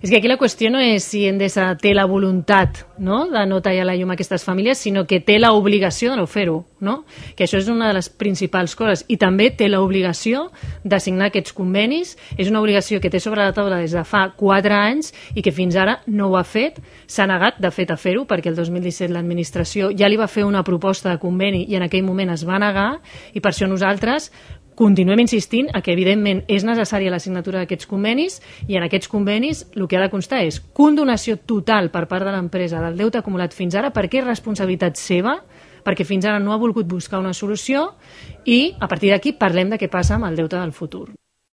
És que aquí la qüestió no és si Endesa té la voluntat, no?, de no tallar la llum a aquestes famílies, sinó que té l'obligació de no fer-ho, no? Que això és una de les principals coses. I també té l'obligació de signar aquests convenis. És una obligació que té sobre la taula des de fa 4 anys i que fins ara no ho ha fet. S'ha negat, de fet, a fer-ho, perquè el 2017 l'administració ja li va fer una proposta de conveni i en aquell moment es va negar, i per això nosaltres continuem insistint que, evidentment, és necessària la signatura d'aquests convenis, i en aquests convenis el que ha de constar és condonació total per part de l'empresa del deute acumulat fins ara, perquè és responsabilitat seva, perquè fins ara no ha volgut buscar una solució, i a partir d'aquí parlem de què passa amb el deute del futur.